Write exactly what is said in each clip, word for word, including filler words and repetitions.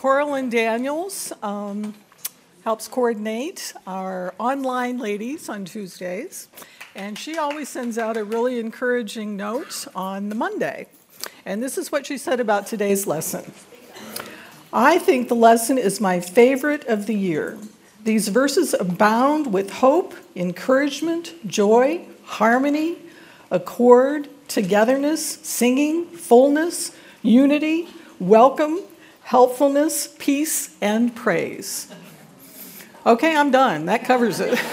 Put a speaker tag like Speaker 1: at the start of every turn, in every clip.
Speaker 1: Coraline Daniels um, helps coordinate our online ladies on Tuesdays, and she always sends out a really encouraging note on the Monday. And this is what she said about today's lesson. I think the lesson is my favorite of the year. These verses abound with hope, encouragement, joy, harmony, accord, togetherness, singing, fullness, unity, welcome, helpfulness, peace, and praise. Okay, I'm done. That covers it.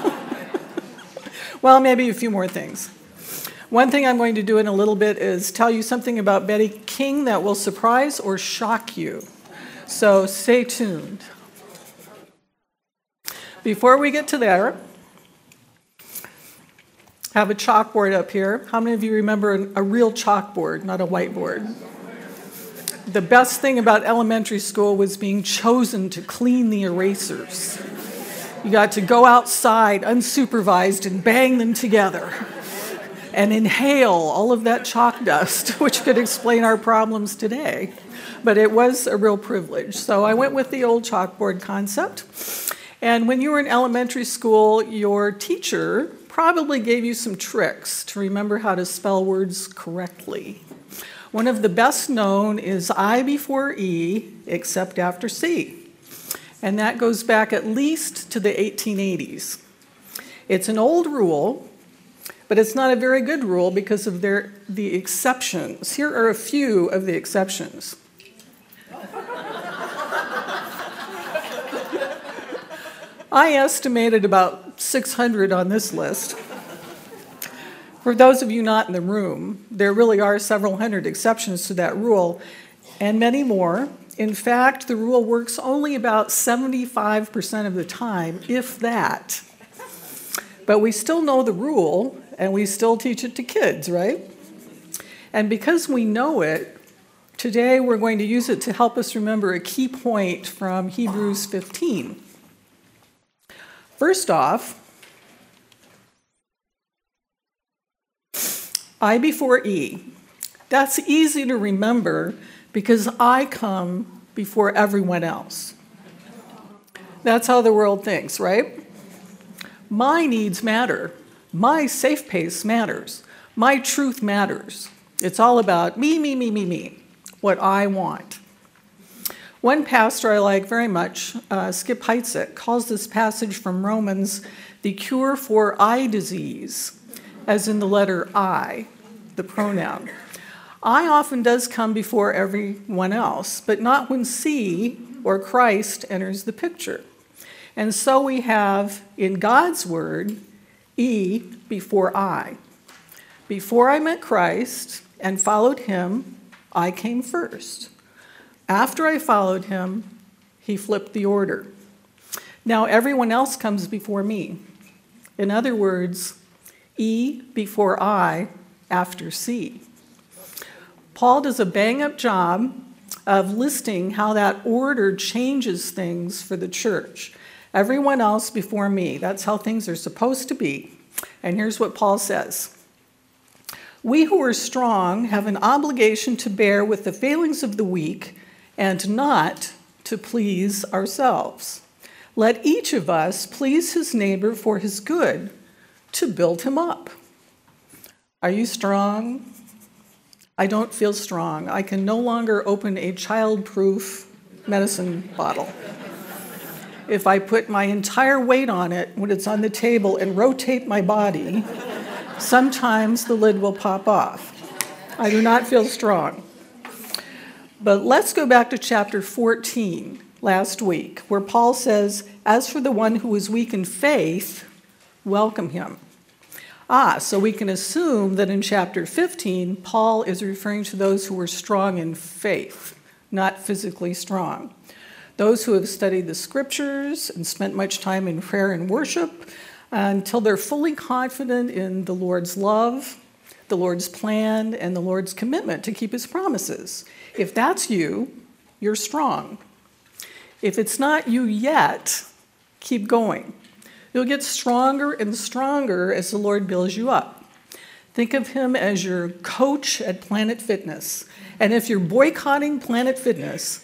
Speaker 1: Well, maybe a few more things. One thing I'm going to do in a little bit is tell you something about Betty King that will surprise or shock you. So stay tuned. Before we get to there, I have a chalkboard up here. How many of you remember a real chalkboard, not a whiteboard? The best thing about elementary school was being chosen to clean the erasers. You got to go outside unsupervised and bang them together and inhale all of that chalk dust, which could explain our problems today. But it was a real privilege. So I went with the old chalkboard concept. And when you were in elementary school, your teacher probably gave you some tricks to remember how to spell words correctly. One of the best known is I before E, except after C. And that goes back at least to the eighteen eighties. It's an old rule, but it's not a very good rule because of their, the exceptions. Here are a few of the exceptions. I estimated about six hundred on this list. For those of you not in the room, there really are several hundred exceptions to that rule, and many more. In fact, the rule works only about seventy-five percent of the time, if that. But we still know the rule, and we still teach it to kids, right? And because we know it, today we're going to use it to help us remember a key point from Hebrews fifteen. First off, I before E. That's easy to remember because I come before everyone else. That's how the world thinks, right? My needs matter. My safe pace matters. My truth matters. It's all about me, me, me, me, me, what I want. One pastor I like very much, uh, Skip Heitzig, calls this passage from Romans the cure for eye disease, as in the letter I, the pronoun. I often does come before everyone else, but not when C or Christ enters the picture. And so we have, in God's word, E before I. Before I met Christ and followed him, I came first. After I followed him, he flipped the order. Now everyone else comes before me. In other words, E before I, after C. Paul does a bang-up job of listing how that order changes things for the church. Everyone else before me. That's how things are supposed to be. And here's what Paul says. We who are strong have an obligation to bear with the failings of the weak and not to please ourselves. Let each of us please his neighbor for his good, to build him up. Are you strong? I don't feel strong. I can no longer open a child-proof medicine bottle. If I put my entire weight on it when it's on the table and rotate my body, sometimes the lid will pop off. I do not feel strong. But let's go back to chapter fourteen last week, where Paul says, as for the one who is weak in faith, welcome him. Ah, so we can assume that in chapter fifteen, Paul is referring to those who are strong in faith, not physically strong. Those who have studied the scriptures and spent much time in prayer and worship until they're fully confident in the Lord's love, the Lord's plan, and the Lord's commitment to keep his promises. If that's you, you're strong. If it's not you yet, keep going. You'll get stronger and stronger as the Lord builds you up. Think of him as your coach at Planet Fitness. And if you're boycotting Planet Fitness,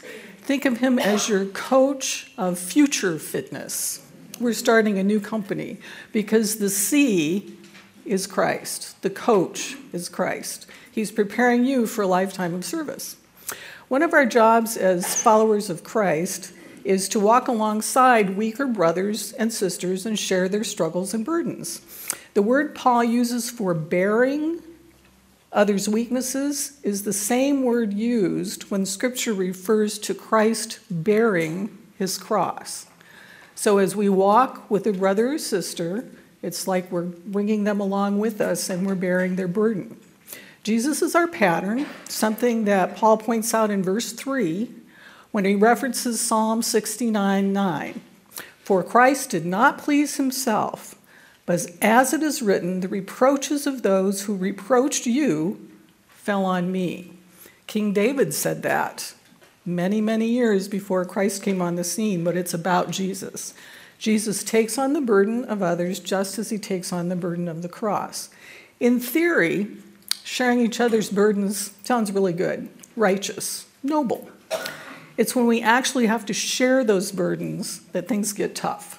Speaker 1: Think of him as your coach of future fitness. We're starting a new company because the C is Christ. The coach is Christ. He's preparing you for a lifetime of service. One of our jobs as followers of Christ is to walk alongside weaker brothers and sisters and share their struggles and burdens. The word Paul uses for bearing others' weaknesses is the same word used when Scripture refers to Christ bearing his cross. So as we walk with a brother or sister, it's like we're bringing them along with us and we're bearing their burden. Jesus is our pattern, something that Paul points out in verse three when he references Psalm sixty-nine nine. For Christ did not please himself, but as it is written, the reproaches of those who reproached you fell on me. King David said that many, many years before Christ came on the scene, but it's about Jesus. Jesus takes on the burden of others just as he takes on the burden of the cross. In theory, sharing each other's burdens sounds really good, righteous, noble. It's when we actually have to share those burdens that things get tough.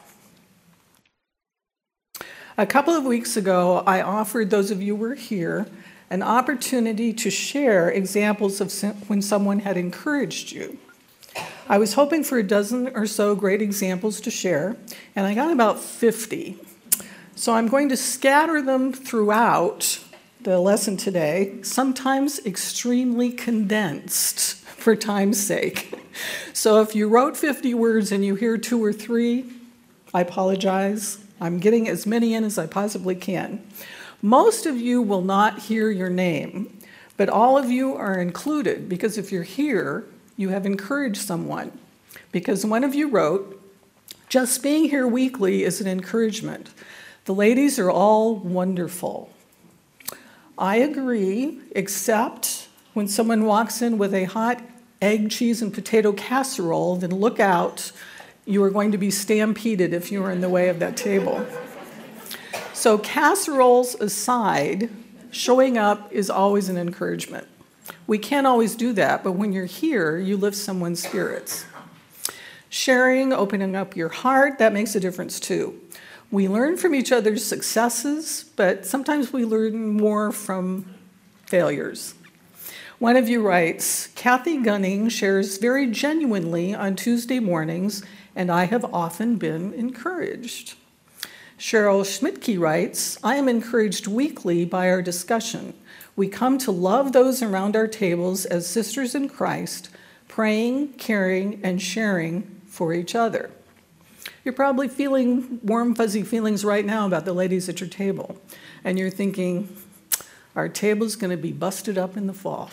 Speaker 1: A couple of weeks ago, I offered those of you who were here an opportunity to share examples of when someone had encouraged you. I was hoping for a dozen or so great examples to share, and I got about fifty. So I'm going to scatter them throughout the lesson today, sometimes extremely condensed for time's sake. So if you wrote fifty words and you hear two or three, I apologize. I'm getting as many in as I possibly can. Most of you will not hear your name, but all of you are included because if you're here, you have encouraged someone. Because one of you wrote, just being here weekly is an encouragement. The ladies are all wonderful. I agree, except when someone walks in with a hot egg, cheese, and potato casserole, then look out. You are going to be stampeded if you are in the way of that table. So casseroles aside, showing up is always an encouragement. We can't always do that, but when you're here, you lift someone's spirits. Sharing, opening up your heart, that makes a difference too. We learn from each other's successes, but sometimes we learn more from failures. One of you writes, Kathy Gunning shares very genuinely on Tuesday mornings, and I have often been encouraged. Cheryl Schmidtke writes, I am encouraged weekly by our discussion. We come to love those around our tables as sisters in Christ, praying, caring, and sharing for each other. You're probably feeling warm, fuzzy feelings right now about the ladies at your table, and you're thinking, our table's going to be busted up in the fall.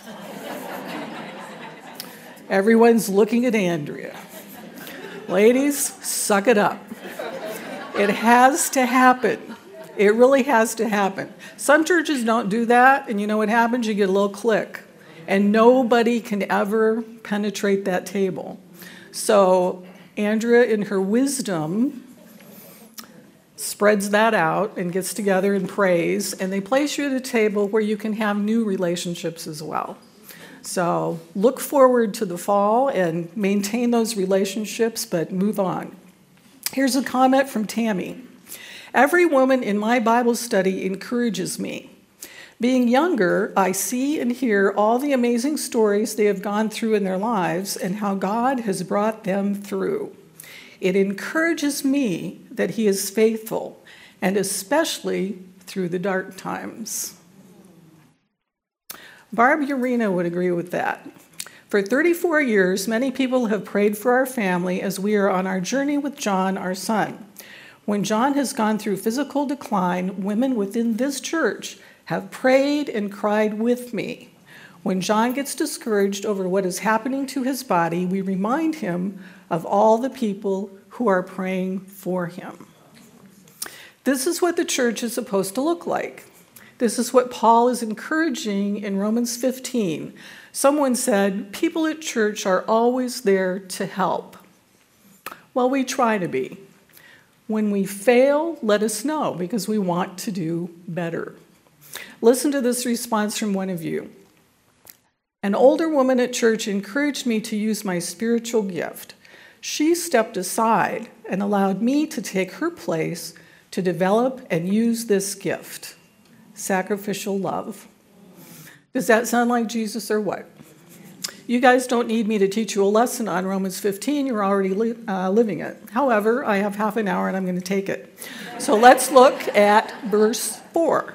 Speaker 1: Everyone's looking at Andrea. Ladies, suck it up. It has to happen. It really has to happen. Some churches don't do that, and you know what happens? You get a little click, and nobody can ever penetrate that table. So Andrea, in her wisdom, spreads that out and gets together and prays, and they place you at a table where you can have new relationships as well. So look forward to the fall and maintain those relationships, but move on. Here's a comment from Tammy. Every woman in my Bible study encourages me. Being younger, I see and hear all the amazing stories they have gone through in their lives and how God has brought them through. It encourages me that He is faithful, and especially through the dark times. Barb Urena would agree with that. For thirty-four years, many people have prayed for our family as we are on our journey with John, our son. When John has gone through physical decline, women within this church have prayed and cried with me. When John gets discouraged over what is happening to his body, we remind him of all the people who are praying for him. This is what the church is supposed to look like. This is what Paul is encouraging in Romans fifteen. Someone said, people at church are always there to help. Well, we try to be. When we fail, let us know, because we want to do better. Listen to this response from one of you. An older woman at church encouraged me to use my spiritual gift. She stepped aside and allowed me to take her place to develop and use this gift, sacrificial love. Does that sound like Jesus or what? You guys don't need me to teach you a lesson on Romans fifteen. You're already li- uh, living it. However, I have half an hour and I'm going to take it. So let's look at verse four.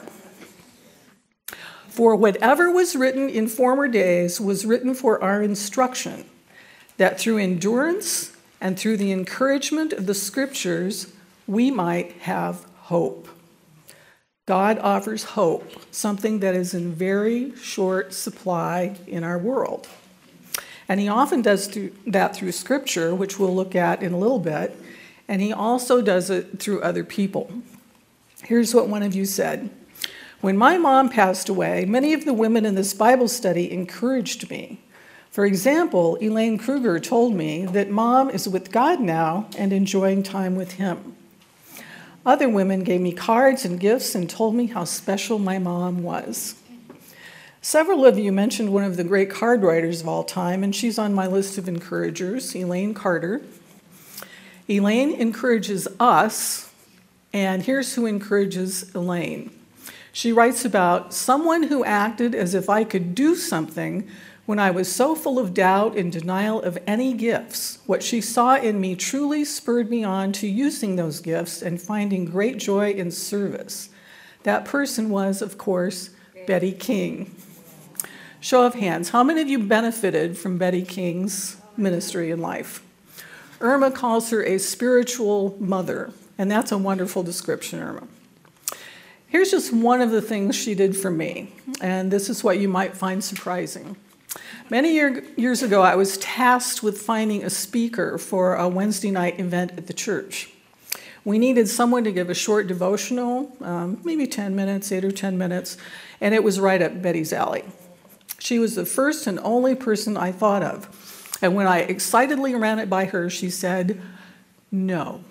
Speaker 1: For whatever was written in former days was written for our instruction, that through endurance and through the encouragement of the scriptures, we might have hope. God offers hope, something that is in very short supply in our world. And he often does that through scripture, which we'll look at in a little bit, and he also does it through other people. Here's what one of you said. When my mom passed away, many of the women in this Bible study encouraged me. For example, Elaine Kruger told me that Mom is with God now and enjoying time with him. Other women gave me cards and gifts and told me how special my mom was. Several of you mentioned one of the great card writers of all time, and she's on my list of encouragers, Elaine Carter. Elaine encourages us, and here's who encourages Elaine. She writes about someone who acted as if I could do something when I was so full of doubt and denial of any gifts. What she saw in me truly spurred me on to using those gifts and finding great joy in service. That person was, of course, Betty King. Show of hands, how many of you benefited from Betty King's ministry in life? Irma calls her a spiritual mother, and that's a wonderful description, Irma. Here's just one of the things she did for me, and this is what you might find surprising. Many year, years ago, I was tasked with finding a speaker for a Wednesday night event at the church. We needed someone to give a short devotional, um, maybe ten minutes, eight or ten minutes, and it was right up Betty's alley. She was the first and only person I thought of. And when I excitedly ran it by her, she said, no.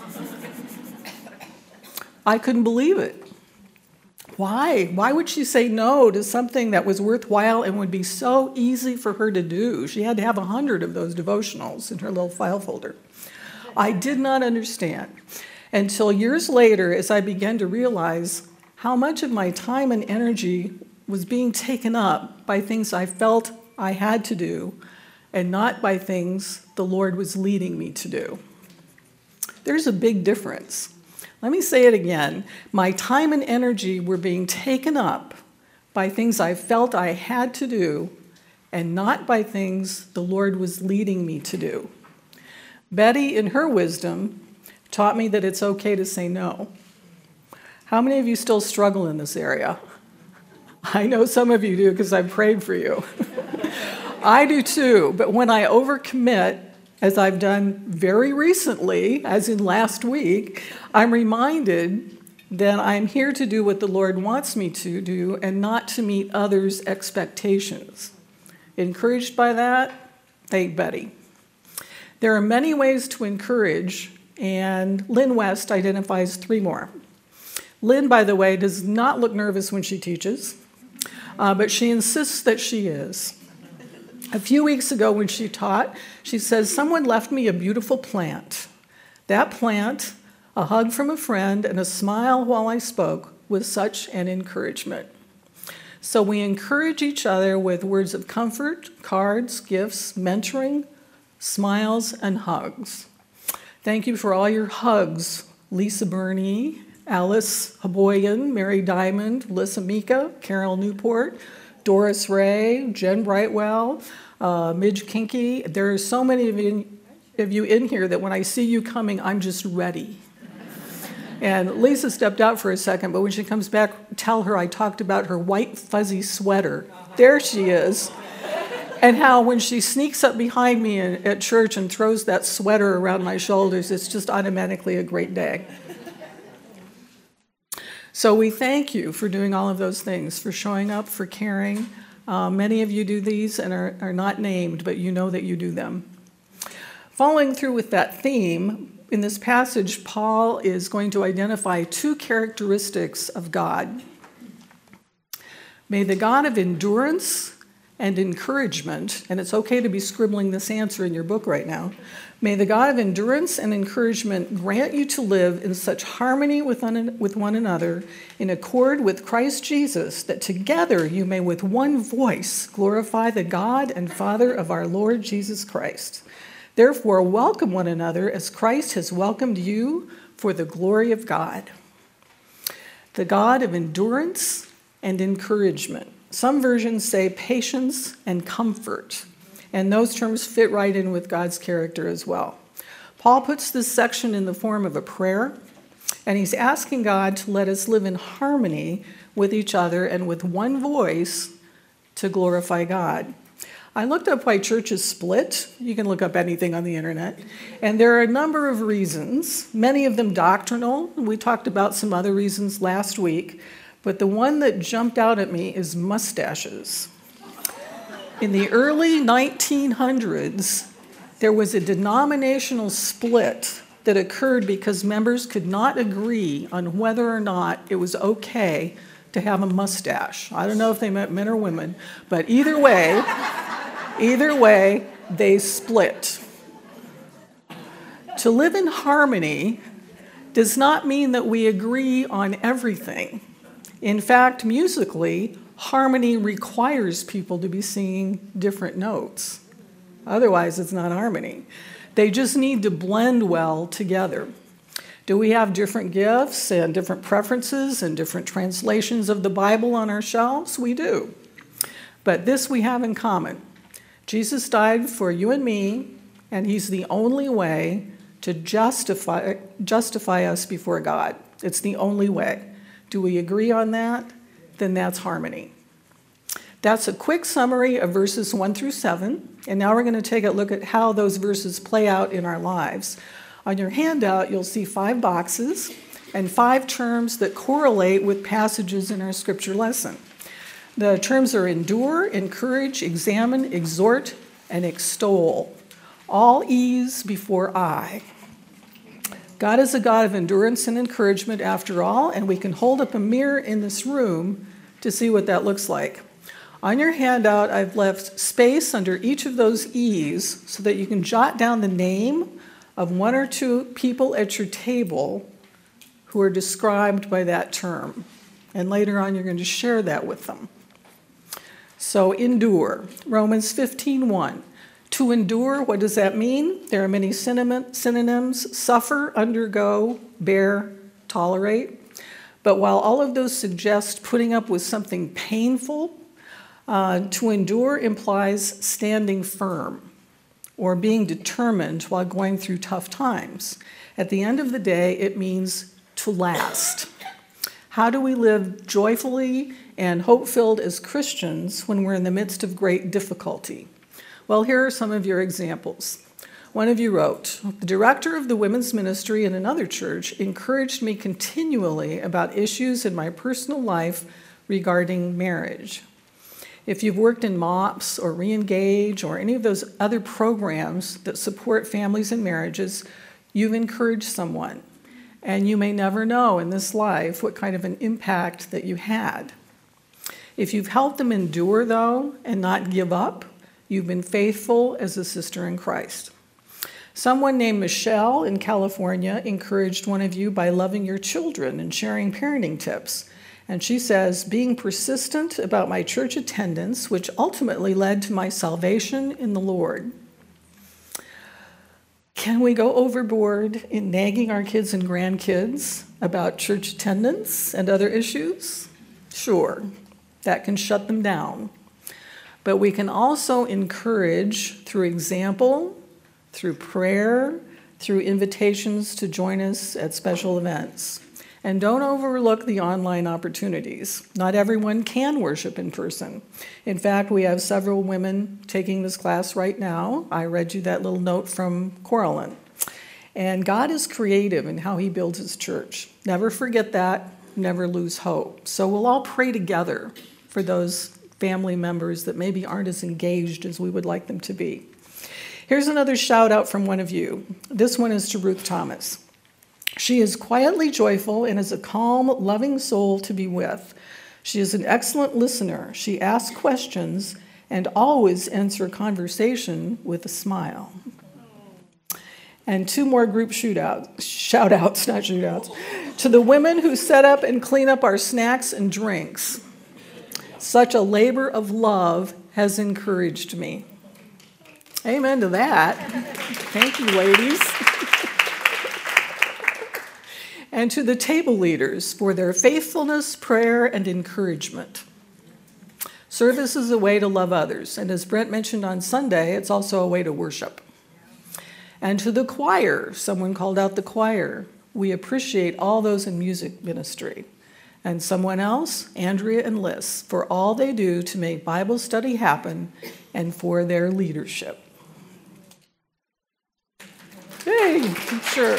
Speaker 1: I couldn't believe it. Why? Why would she say no to something that was worthwhile and would be so easy for her to do? She had to have a hundred of those devotionals in her little file folder. I did not understand until years later as I began to realize how much of my time and energy was being taken up by things I felt I had to do and not by things the Lord was leading me to do. There's a big difference. Let me say it again. My time and energy were being taken up by things I felt I had to do and not by things the Lord was leading me to do. Betty, in her wisdom, taught me that it's okay to say no. How many of you still struggle in this area? I know some of you do because I prayed for you. I do too, but when I overcommit, as I've done very recently, as in last week, I'm reminded that I'm here to do what the Lord wants me to do and not to meet others' expectations. Encouraged by that? Thank Betty. There are many ways to encourage, and Lynn West identifies three more. Lynn, by the way, does not look nervous when she teaches, uh, but she insists that she is. A few weeks ago when she taught, she says, someone left me a beautiful plant. That plant, a hug from a friend, and a smile while I spoke was such an encouragement. So we encourage each other with words of comfort, cards, gifts, mentoring, smiles, and hugs. Thank you for all your hugs, Lisa Burney, Alice Haboyan, Mary Diamond, Lissa Mika, Carol Newport, Doris Ray, Jen Brightwell, uh, Midge Kinky. There are so many of you, of you in here that when I see you coming, I'm just ready. And Lisa stepped out for a second, but when she comes back, tell her I talked about her white fuzzy sweater. There she is. And how when she sneaks up behind me in, at church and throws that sweater around my shoulders, it's just automatically a great day. So we thank you for doing all of those things, for showing up, for caring. Uh, many of you do these and are, are not named, but you know that you do them. Following through with that theme, in this passage, Paul is going to identify two characteristics of God. May the God of endurance and encouragement, and it's okay to be scribbling this answer in your book right now. May the God of endurance and encouragement grant you to live in such harmony with one, with one another, in accord with Christ Jesus, that together you may with one voice glorify the God and Father of our Lord Jesus Christ. Therefore, welcome one another as Christ has welcomed you for the glory of God. The God of endurance and encouragement. Some versions say patience and comfort, and those terms fit right in with God's character as well. Paul puts this section in the form of a prayer, and he's asking God to let us live in harmony with each other and with one voice to glorify God. I looked up why churches split. You can look up anything on the internet. And there are a number of reasons, many of them doctrinal. We talked about some other reasons last week. But the one that jumped out at me is mustaches. In the early nineteen hundreds, there was a denominational split that occurred because members could not agree on whether or not it was okay to have a mustache. I don't know if they meant men or women, but either way, either way, they split. To live in harmony does not mean that we agree on everything. In fact, musically, harmony requires people to be singing different notes. Otherwise, it's not harmony. They just need to blend well together. Do we have different gifts and different preferences and different translations of the Bible on our shelves? We do. But this we have in common. Jesus died for you and me, and he's the only way to justify, justify us before God. It's the only way. Do we agree on that? Then that's harmony. That's a quick summary of verses one through seven, and now we're going to take a look at how those verses play out in our lives. On your handout, you'll see five boxes and five terms that correlate with passages in our scripture lesson. The terms are endure, encourage, examine, exhort, and extol. All E's before I. God is a God of endurance and encouragement after all, and we can hold up a mirror in this room to see what that looks like. On your handout, I've left space under each of those E's so that you can jot down the name of one or two people at your table who are described by that term. And later on, you're going to share that with them. So endure, Romans fifteen one. To endure, what does that mean? There are many synonyms: suffer, undergo, bear, tolerate. But while all of those suggest putting up with something painful, uh, to endure implies standing firm or being determined while going through tough times. At the end of the day, it means to last. How do we live joyfully and hope-filled as Christians when we're in the midst of great difficulty? Well, here are some of your examples. One of you wrote, the director of the women's ministry in another church encouraged me continually about issues in my personal life regarding marriage. If you've worked in MOPS or Reengage or any of those other programs that support families and marriages, you've encouraged someone. And you may never know in this life what kind of an impact that you had. If you've helped them endure, though, and not give up, you've been faithful as a sister in Christ. Someone named Michelle in California encouraged one of you by loving your children and sharing parenting tips. And she says, being persistent about my church attendance, which ultimately led to my salvation in the Lord. Can we go overboard in nagging our kids and grandkids about church attendance and other issues? Sure, that can shut them down. But we can also encourage through example, through prayer, through invitations to join us at special events. And don't overlook the online opportunities. Not everyone can worship in person. In fact, we have several women taking this class right now. I read you that little note from Coraline. And God is creative in how he builds his church. Never forget that, never lose hope. So we'll all pray together for those family members that maybe aren't as engaged as we would like them to be. Here's another shout out from one of you. This one is to Ruth Thomas. She is quietly joyful and is a calm, loving soul to be with. She is an excellent listener. She asks questions and always ends her conversation with a smile. And two more group shootouts, shout-outs, not shootouts, to the women who set up and clean up our snacks and drinks. Such a labor of love has encouraged me. Amen to that. Thank you, ladies. And to the table leaders for their faithfulness, prayer, and encouragement. Service is a way to love others, and as Brent mentioned on Sunday, it's also a way to worship. And to the choir, someone called out the choir. We appreciate all those in music ministry. And someone else, Andrea and Liz, for all they do to make Bible study happen and for their leadership. Hey, sure.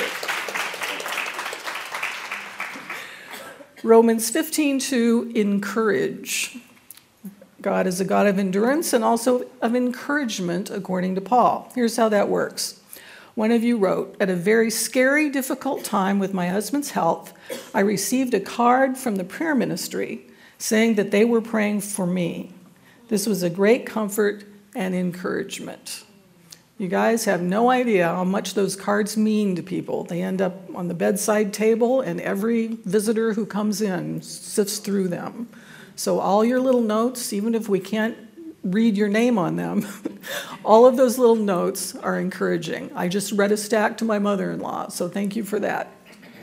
Speaker 1: Romans fifteen two, encourage. God is a God of endurance and also of encouragement, according to Paul. Here's how that works. One of you wrote, at a very scary, difficult time with my husband's health, I received a card from the prayer ministry saying that they were praying for me. This was a great comfort and encouragement. You guys have no idea how much those cards mean to people. They end up on the bedside table, and every visitor who comes in sifts through them. So all your little notes, even if we can't read your name on them, all of those little notes are encouraging. I just read a stack to my mother-in-law, so thank you for that.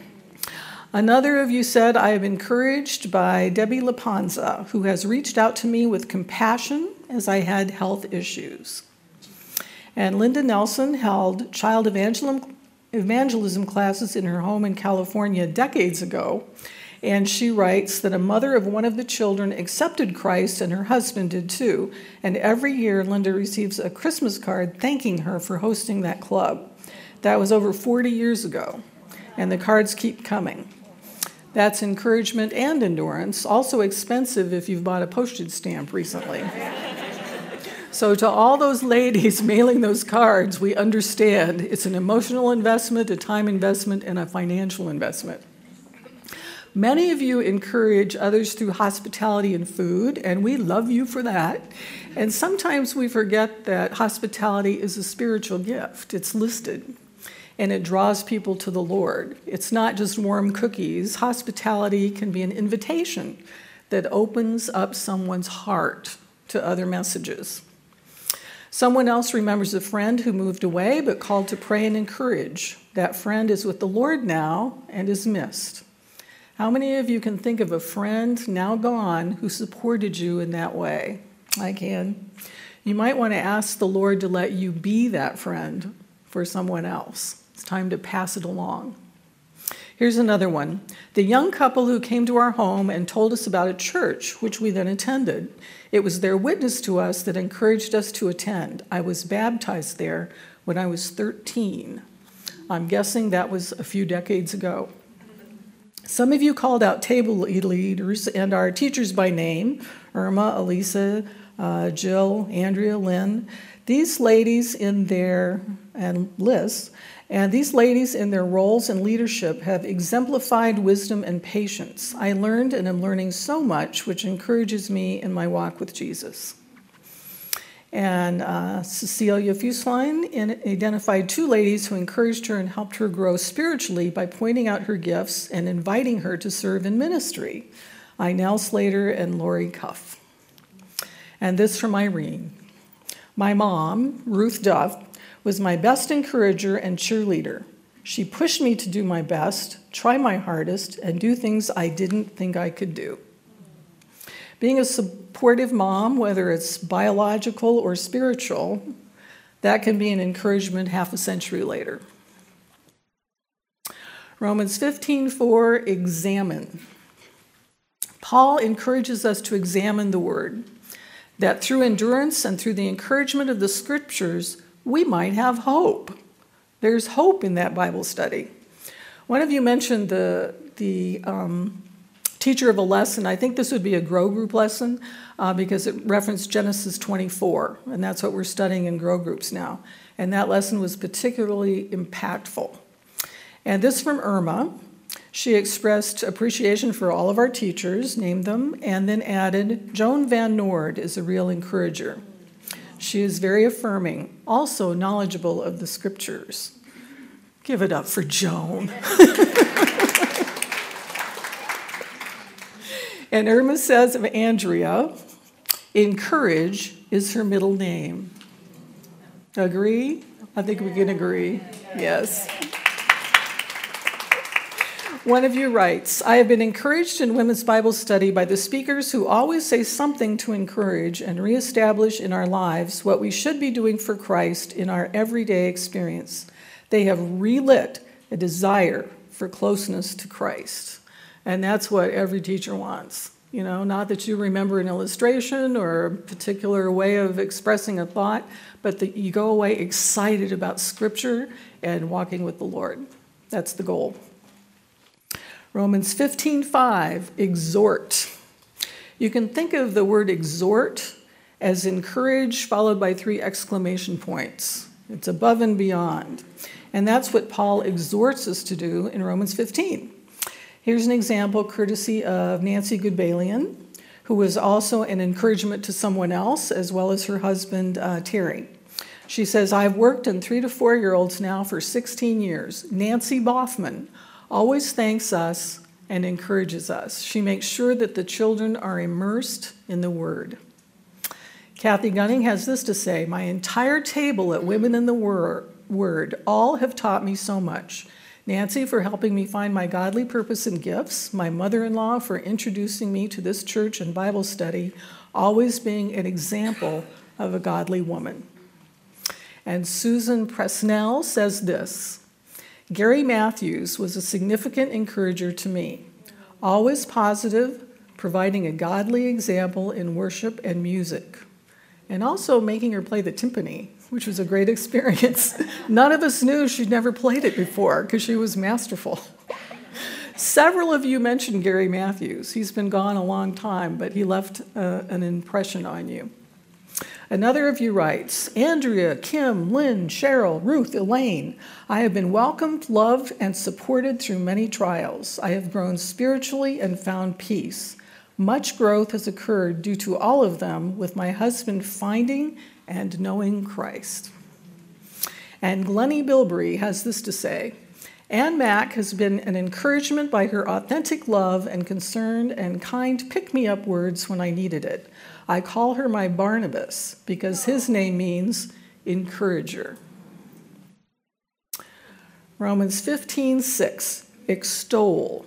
Speaker 1: Another of you said, I am encouraged by Debbie Lapanza, who has reached out to me with compassion as I had health issues. And Linda Nelson held child evangelism, evangelism classes in her home in California decades ago, and she writes that a mother of one of the children accepted Christ, and her husband did too. And every year, Linda receives a Christmas card thanking her for hosting that club. That was over forty years ago, and the cards keep coming. That's encouragement and endurance, also expensive if you've bought a postage stamp recently. So to all those ladies mailing those cards, we understand it's an emotional investment, a time investment, and a financial investment. Many of you encourage others through hospitality and food, and we love you for that. And sometimes we forget that hospitality is a spiritual gift. It's listed, and it draws people to the Lord. It's not just warm cookies. Hospitality can be an invitation that opens up someone's heart to other messages. Someone else remembers a friend who moved away but called to pray and encourage. That friend is with the Lord now and is missed. How many of you can think of a friend now gone who supported you in that way? I can. You might want to ask the Lord to let you be that friend for someone else. It's time to pass it along. Here's another one. The young couple who came to our home and told us about a church, which we then attended. It was their witness to us that encouraged us to attend. I was baptized there when I was thirteen. I'm guessing that was a few decades ago. Some of you called out table leaders and our teachers by name, Irma, Elisa, uh, Jill, Andrea, Lynn. These ladies in their, and Liz, and these ladies in their roles and leadership have exemplified wisdom and patience. I learned and am learning so much, which encourages me in my walk with Jesus. And uh, Cecilia Fusline identified two ladies who encouraged her and helped her grow spiritually by pointing out her gifts and inviting her to serve in ministry. Inell Slater and Lori Cuff. And this from Irene. My mom, Ruth Duff, was my best encourager and cheerleader. She pushed me to do my best, try my hardest, and do things I didn't think I could do. Being a supportive mom, whether it's biological or spiritual, that can be an encouragement half a century later. Romans fifteen four, examine. Paul encourages us to examine the word, that through endurance and through the encouragement of the scriptures, we might have hope. There's hope in that Bible study. One of you mentioned the, the um, teacher of a lesson. I think this would be a Grow Group lesson uh, because it referenced Genesis twenty-four, and that's what we're studying in Grow Groups now. And that lesson was particularly impactful. And this from Irma. She expressed appreciation for all of our teachers, named them, and then added, Joan Van Noord is a real encourager. She is very affirming, also knowledgeable of the scriptures. Give it up for Joan. And Irma says of Andrea, encourage is her middle name. Agree? I think we can agree. Yes. One of you writes, I have been encouraged in women's Bible study by the speakers who always say something to encourage and reestablish in our lives what we should be doing for Christ in our everyday experience. They have relit a desire for closeness to Christ. And that's what every teacher wants. You know, not that you remember an illustration or a particular way of expressing a thought, but that you go away excited about Scripture and walking with the Lord. That's the goal. Romans fifteen five, exhort. You can think of the word exhort as encourage followed by three exclamation points. It's above and beyond. And that's what Paul exhorts us to do in Romans fifteen. Here's an example courtesy of Nancy Goodbalion, who was also an encouragement to someone else, as well as her husband, uh, Terry. She says, I've worked in three to four-year-olds now for sixteen years. Nancy Boffman always thanks us and encourages us. She makes sure that the children are immersed in the Word. Kathy Gunning has this to say, my entire table at Women in the Word all have taught me so much. Nancy for helping me find my godly purpose and gifts, my mother-in-law for introducing me to this church and Bible study, always being an example of a godly woman. And Susan Presnell says this, Gary Matthews was a significant encourager to me, always positive, providing a godly example in worship and music, and also making her play the timpani, which was a great experience. None of us knew she'd never played it before because she was masterful. Several of you mentioned Gary Matthews. He's been gone a long time, but he left uh, an impression on you. Another of you writes, Andrea, Kim, Lynn, Cheryl, Ruth, Elaine, I have been welcomed, loved, and supported through many trials. I have grown spiritually and found peace. Much growth has occurred due to all of them, with my husband finding and knowing Christ. And Glennie Bilbrey has this to say, Ann Mack has been an encouragement by her authentic love and concern and kind pick-me-up words when I needed it. I call her my Barnabas because his name means encourager. Romans fifteen six, extol.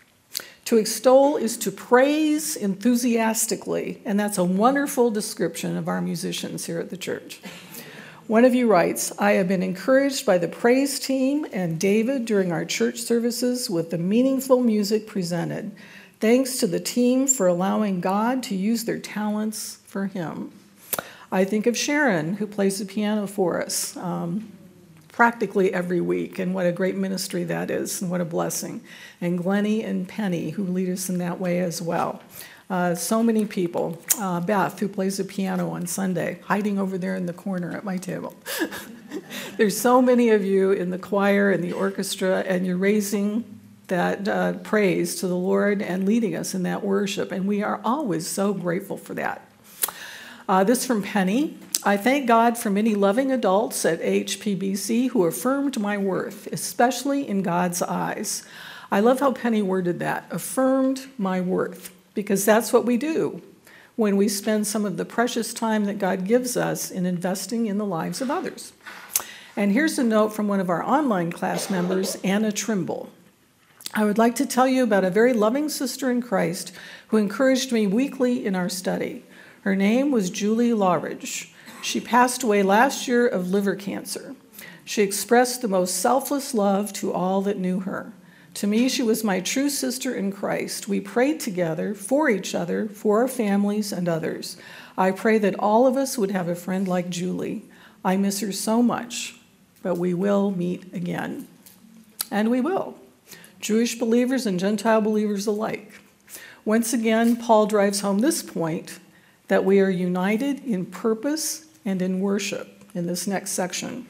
Speaker 1: To extol is to praise enthusiastically, and that's a wonderful description of our musicians here at the church. One of you writes, I have been encouraged by the praise team and David during our church services with the meaningful music presented. Thanks to the team for allowing God to use their talents for him. I think of Sharon, who plays the piano for us um, practically every week, and what a great ministry that is, and what a blessing. And Glennie and Penny, who lead us in that way as well. Uh, so many people. Uh, Beth, who plays the piano on Sunday, hiding over there in the corner at my table. There's so many of you in the choir and the orchestra, and you're raising that uh, praise to the Lord and leading us in that worship, and we are always so grateful for that. Uh, this from Penny. I thank God for many loving adults at H P B C who affirmed my worth, especially in God's eyes. I love how Penny worded that, affirmed my worth, because that's what we do when we spend some of the precious time that God gives us in investing in the lives of others. And here's a note from one of our online class members, Anna Trimble. I would like to tell you about a very loving sister in Christ who encouraged me weekly in our study. Her name was Julie Lawridge. She passed away last year of liver cancer. She expressed the most selfless love to all that knew her. To me, she was my true sister in Christ. We prayed together for each other, for our families and others. I pray that all of us would have a friend like Julie. I miss her so much, but we will meet again. And we will. Jewish believers and Gentile believers alike. Once again, Paul drives home this point, that we are united in purpose and in worship in this next section.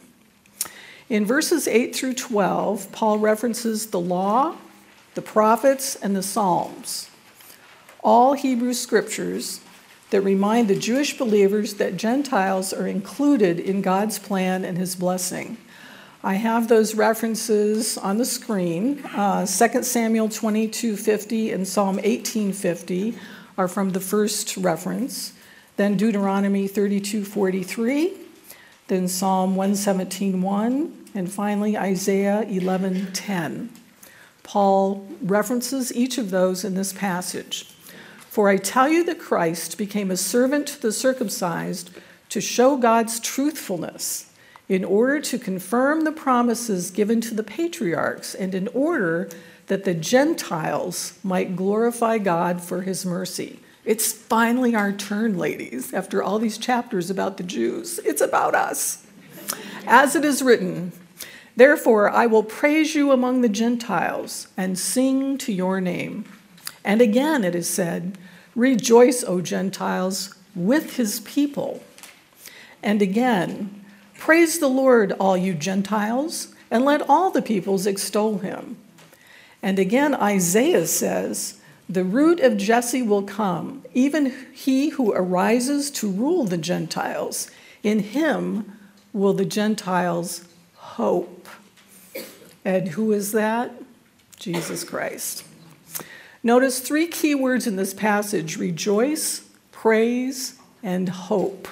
Speaker 1: In verses eight through twelve, Paul references the law, the prophets, and the Psalms. All Hebrew scriptures that remind the Jewish believers that Gentiles are included in God's plan and his blessing. I have those references on the screen. Uh, Second Samuel twenty-two fifty and Psalm eighteen fifty are from the first reference. Then Deuteronomy thirty-two forty-three, then Psalm one seventeen one, and finally Isaiah eleven ten. Paul references each of those in this passage. For I tell you that Christ became a servant to the circumcised to show God's truthfulness, in order to confirm the promises given to the patriarchs, and in order that the Gentiles might glorify God for his mercy. It's finally our turn, ladies, after all these chapters about the Jews. It's about us. As it is written, therefore I will praise you among the Gentiles and sing to your name. And again it is said, rejoice, O Gentiles, with his people. And again, praise the Lord, all you Gentiles, and let all the peoples extol him. And again, Isaiah says, the root of Jesse will come, even he who arises to rule the Gentiles. In him will the Gentiles hope. And who is that? Jesus Christ. Notice three key words in this passage: rejoice, praise, and hope.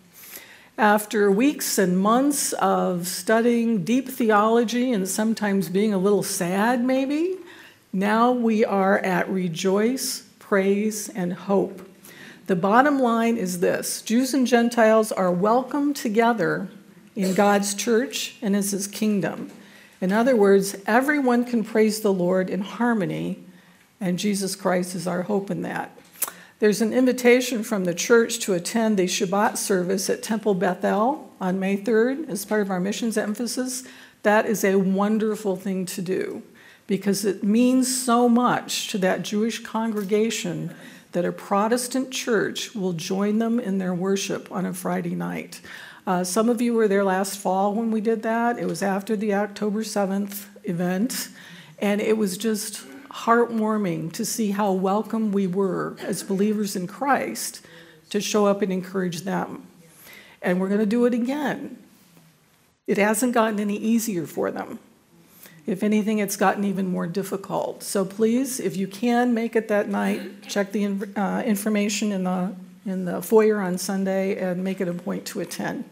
Speaker 1: After weeks and months of studying deep theology and sometimes being a little sad maybe, now we are at rejoice, praise, and hope. The bottom line is this: Jews and Gentiles are welcome together in God's church and in his kingdom. In other words, everyone can praise the Lord in harmony, and Jesus Christ is our hope in that. There's an invitation from the church to attend the Shabbat service at Temple Bethel on May third as part of our missions emphasis. That is a wonderful thing to do because it means so much to that Jewish congregation that a Protestant church will join them in their worship on a Friday night. Uh, some of you were there last fall when we did that. It was after the October seventh event, and it was just heartwarming to see how welcome we were as believers in Christ to show up and encourage them. And we're going to do it again. It hasn't gotten any easier for them. If anything, it's gotten even more difficult. So please, if you can make it that night, check the uh, information in the, in the foyer on Sunday and make it a point to attend.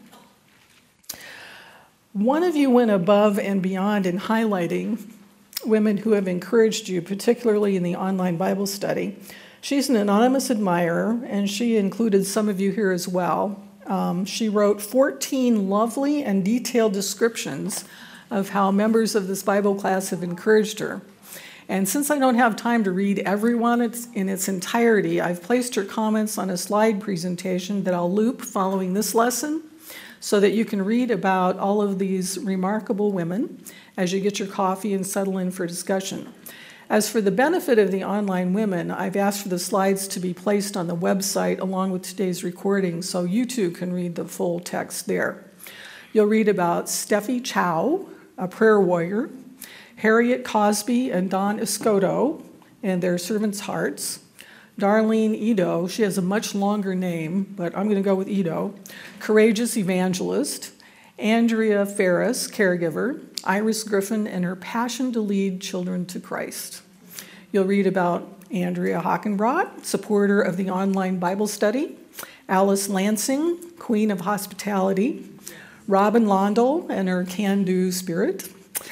Speaker 1: One of you went above and beyond in highlighting women who have encouraged you, particularly in the online Bible study. She's an anonymous admirer, and she included some of you here as well. Um, she wrote fourteen lovely and detailed descriptions of how members of this Bible class have encouraged her. And since I don't have time to read every one in its entirety, I've placed her comments on a slide presentation that I'll loop following this lesson so that you can read about all of these remarkable women as you get your coffee and settle in for discussion. As for the benefit of the online women, I've asked for the slides to be placed on the website along with today's recording so you too can read the full text there. You'll read about Steffi Chow, a prayer warrior, Harriet Cosby and Don Escoto and their servants' hearts, Darlene Edo, she has a much longer name, but I'm going to go with Edo, courageous evangelist, Andrea Ferris, caregiver, Iris Griffin, and her passion to lead children to Christ. You'll read about Andrea Hockenbrot, supporter of the online Bible study, Alice Lansing, queen of hospitality, Robin Londell and her can-do spirit,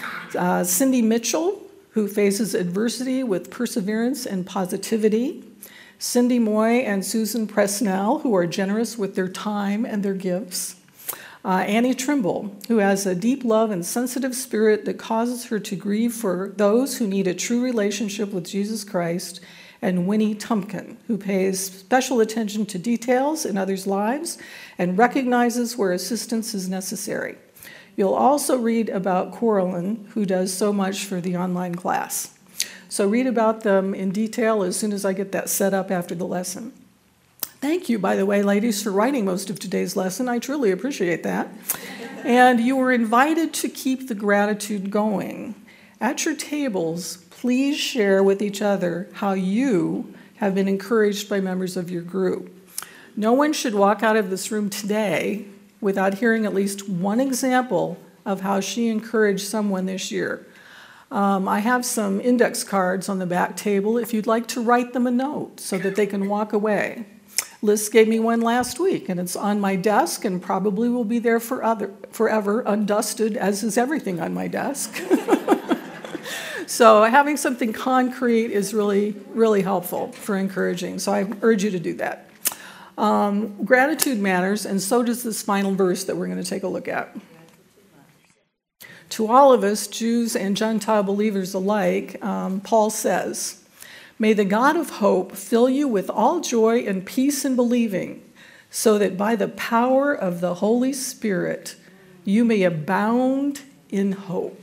Speaker 1: uh, Cindy Mitchell, who faces adversity with perseverance and positivity, Cindy Moy and Susan Presnell, who are generous with their time and their gifts, Uh, Annie Trimble, who has a deep love and sensitive spirit that causes her to grieve for those who need a true relationship with Jesus Christ, and Winnie Tumpkin, who pays special attention to details in others' lives and recognizes where assistance is necessary. You'll also read about Coraline, who does so much for the online class. So read about them in detail as soon as I get that set up after the lesson. Thank you, by the way, ladies, for writing most of today's lesson. I truly appreciate that. And you were invited to keep the gratitude going. At your tables, please share with each other how you have been encouraged by members of your group. No one should walk out of this room today without hearing at least one example of how she encouraged someone this year. Um, I have some index cards on the back table if you'd like to write them a note so that they can walk away. Liz gave me one last week, and it's on my desk and probably will be there for other, forever, undusted, as is everything on my desk. So having something concrete is really, really helpful for encouraging. So I urge you to do that. Um, gratitude matters, and so does this final verse that we're going to take a look at. To all of us, Jews and Gentile believers alike, um, Paul says, "May the God of hope fill you with all joy and peace in believing, so that by the power of the Holy Spirit you may abound in hope."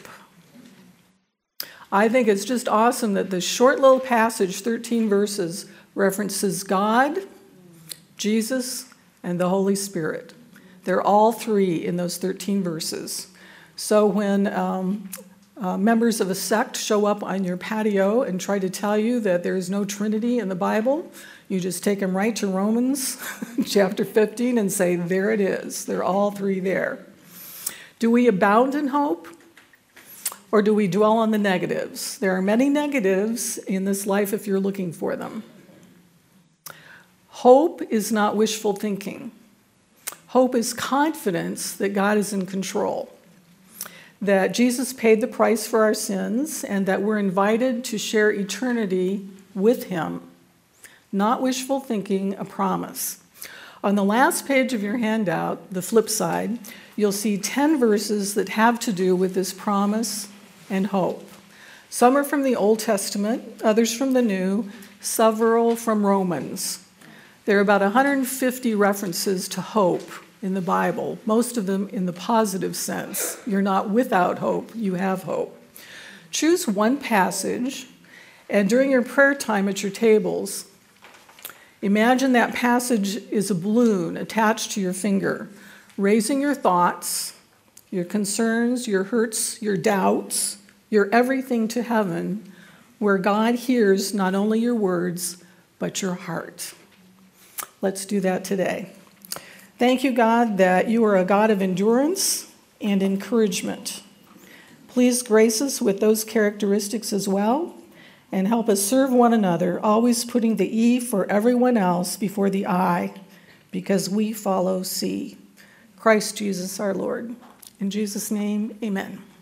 Speaker 1: I think it's just awesome that this short little passage, thirteen verses, references God, Jesus, and the Holy Spirit. They're all three in those thirteen verses. So when um, uh, members of a sect show up on your patio and try to tell you that there is no Trinity in the Bible, you just take them right to Romans chapter fifteen and say, there it is. They're all three there. Do we abound in hope? Or do we dwell on the negatives? There are many negatives in this life if you're looking for them. Hope is not wishful thinking. Hope is confidence that God is in control, that Jesus paid the price for our sins, and that we're invited to share eternity with him. Not wishful thinking, a promise. On the last page of your handout, the flip side, you'll see ten verses that have to do with this promise and hope. Some are from the Old Testament, others from the New, several from Romans. There are about one hundred fifty references to hope in the Bible, most of them in the positive sense. You're not without hope, you have hope. Choose one passage, and during your prayer time at your tables, imagine that passage is a balloon attached to your finger, raising your thoughts, your concerns, your hurts, your doubts, your everything to heaven, where God hears not only your words, but your heart. Let's do that today. Thank you, God, that you are a God of endurance and encouragement. Please grace us with those characteristics as well, and help us serve one another, always putting the E for everyone else before the I, because we follow C. Christ Jesus our Lord. In Jesus' name, amen.